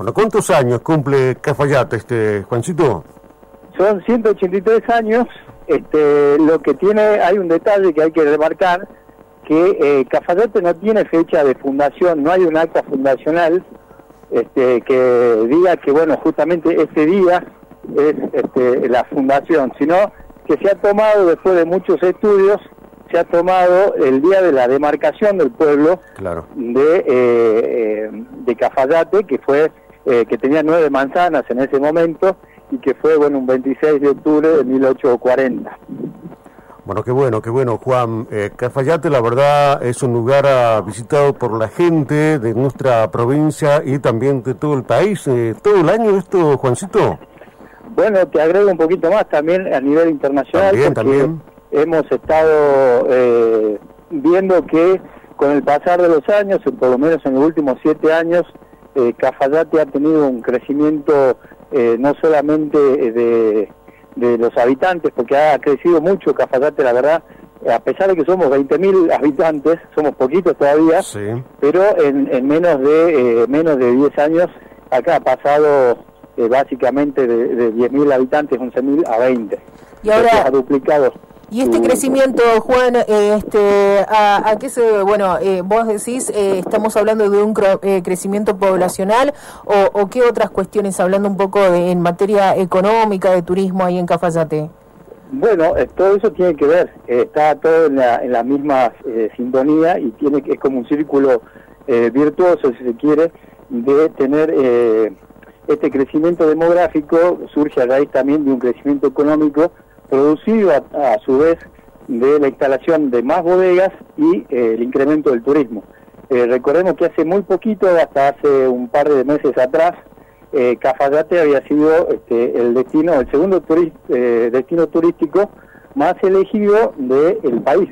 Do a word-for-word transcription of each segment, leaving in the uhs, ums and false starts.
Bueno, ¿cuántos años cumple Cafayate, este Juancito? Son ciento ochenta y tres años. Este, lo que tiene, hay un detalle que hay que remarcar, que eh, Cafayate no tiene fecha de fundación, no hay un acta fundacional este, que diga que, bueno, justamente ese día es este, la fundación, sino que se ha tomado, después de muchos estudios, se ha tomado el día de la demarcación del pueblo, claro, de, eh, eh, de Cafayate, que fue eh, que tenía nueve manzanas en ese momento, y que fue, bueno, un veintiséis de octubre de mil ochocientos cuarenta. Bueno, qué bueno, qué bueno, Juan. Eh, Cafayate, la verdad, es un lugar uh, visitado por la gente de nuestra provincia y también de todo el país. Eh, ¿Todo el año esto, Juancito? Bueno, te agrego un poquito más también a nivel internacional. También, también. Hemos estado eh, viendo que con el pasar de los años, por lo menos en los últimos siete años, eh, Cafayate ha tenido un crecimiento eh, no solamente de, de los habitantes, porque ha crecido mucho Cafayate, la verdad, a pesar de que somos veinte mil habitantes, somos poquitos todavía, sí, pero en, en menos de eh, menos de diez años acá ha pasado eh, básicamente de, de diez mil habitantes, once mil a veinte. Y ahora Entonces, ha duplicado. Y este crecimiento, Juan, eh, este, a, a qué se, bueno, eh, vos decís, eh, estamos hablando de un cre eh, crecimiento poblacional o, o qué otras cuestiones, hablando un poco de, en materia económica, de turismo ahí en Cafayate. Bueno, eh, todo eso tiene que ver, eh, está todo en la, en la misma eh, sintonía y tiene que es como un círculo eh, virtuoso, si se quiere, de tener eh, este crecimiento demográfico, surge a raíz también de un crecimiento económico producido a, a su vez de la instalación de más bodegas y eh, el incremento del turismo. Eh, recordemos que hace muy poquito, hasta hace un par de meses atrás, eh, Cafayate había sido este, el destino, el segundo turist, eh, destino turístico más elegido del país.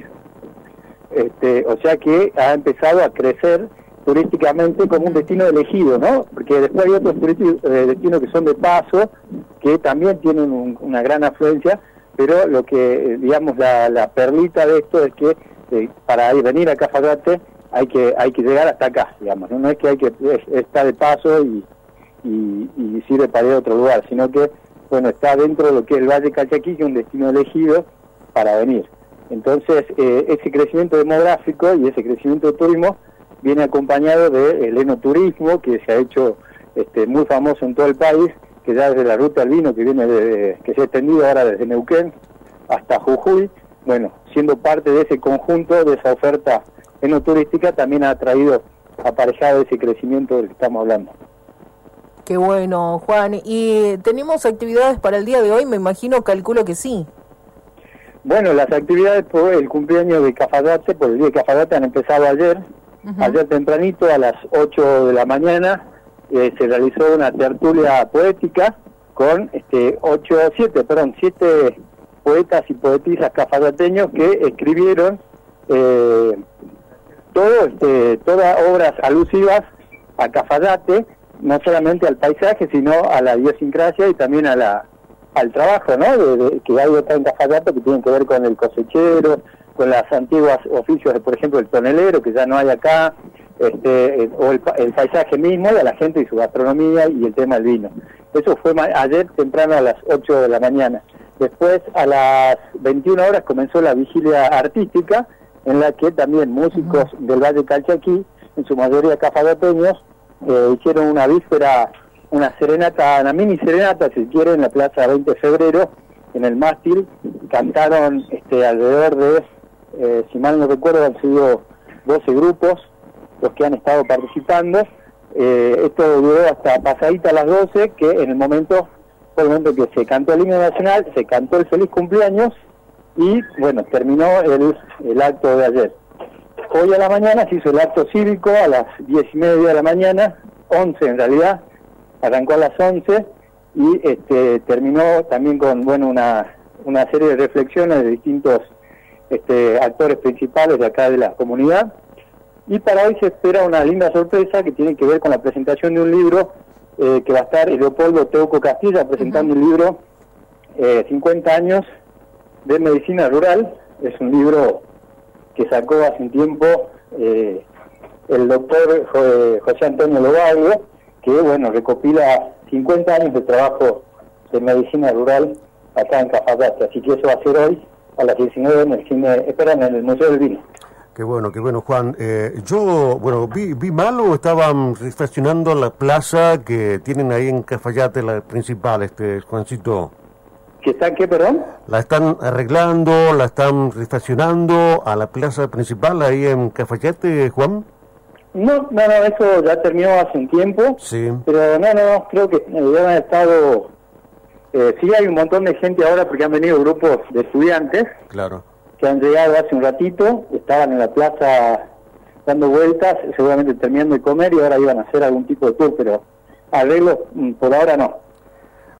Este, o sea que ha empezado a crecer turísticamente como un destino elegido, ¿no? Porque después hay otros eh, destinos que son de paso, que también tienen un, una gran afluencia, pero lo que, digamos, la, la perlita de esto es que eh, para ir, venir a Cafayate hay que hay que llegar hasta acá, digamos, no, no es que hay que es, está de paso y, y, y sirve para ir a otro lugar, sino que, bueno, está dentro de lo que es el Valle Calchaquí, que es un destino elegido para venir. Entonces, eh, ese crecimiento demográfico y ese crecimiento de turismo viene acompañado del enoturismo, que se ha hecho este, muy famoso en todo el país, que ya desde la ruta del vino, que viene de, que se ha extendido ahora desde Neuquén hasta Jujuy, bueno, siendo parte de ese conjunto, de esa oferta enoturística, también ha traído aparejado ese crecimiento del que estamos hablando. Qué bueno, Juan. ¿Y tenemos actividades para el día de hoy? Me imagino, calculo que sí. Bueno, las actividades por el cumpleaños de Cafayate, por el día de Cafayate, han empezado ayer. Uh-huh. Ayer tempranito, a las ocho de la mañana, eh, se realizó una tertulia poética con este ocho, siete, perdón, siete poetas y poetisas cafayateños que escribieron eh, todo, este, todas obras alusivas a Cafayate, no solamente al paisaje, sino a la idiosincrasia y también a la al trabajo, ¿no? De, de, que hay acá en Cafayate que tienen que ver con el cosechero, con las antiguas oficios, de, por ejemplo, el tonelero, que ya no hay acá, este, eh, o el, el paisaje mismo, de la gente y su gastronomía y el tema del vino. Eso fue ayer temprano a las ocho de la mañana. Después, a las veintiuna horas, comenzó la vigilia artística, en la que también músicos uh-huh. del Valle Calchaquí, en su mayoría cafayateños, eh, hicieron una víspera, una serenata, una mini serenata, si quieren, en la Plaza veinte de febrero, en el mástil. Cantaron este, alrededor de, eh, si mal no recuerdo, han sido doce grupos los que han estado participando. Eh, esto duró hasta pasadita a las doce, que en el momento, fue el momento que se cantó el himno nacional, se cantó el feliz cumpleaños y, bueno, terminó el, el acto de ayer. Hoy a la mañana se hizo el acto cívico a las diez y media de la mañana, once en realidad, arrancó a las once y este, terminó también con, bueno, una, una serie de reflexiones de distintos este, actores principales de acá de la comunidad. Y para hoy se espera una linda sorpresa que tiene que ver con la presentación de un libro eh, que va a estar Leopoldo Teuco Castilla presentando uh-huh. un libro, eh, cincuenta años de medicina rural. Es un libro que sacó hace un tiempo eh, el doctor José Antonio Lobaglio, que, bueno, recopila cincuenta años de trabajo de medicina rural acá en Cafayate. Así que eso va a ser hoy a las diecinueve en el cine, esperan en el Museo del Vino. Qué bueno, qué bueno, Juan. Eh, yo, bueno, vi, vi mal o estaban refaccionando la plaza que tienen ahí en Cafayate, la principal, este, Juancito. ¿Qué está qué, perdón? La están arreglando, la están refaccionando a la plaza principal ahí en Cafayate, Juan. No, no, no, eso ya terminó hace un tiempo. Sí. Pero no, no, creo que ya han estado... Eh, sí hay un montón de gente ahora porque han venido grupos de estudiantes. Claro. Que han llegado hace un ratito, estaban en la plaza dando vueltas, seguramente terminando de comer y ahora iban a hacer algún tipo de tour, pero arreglos por ahora no.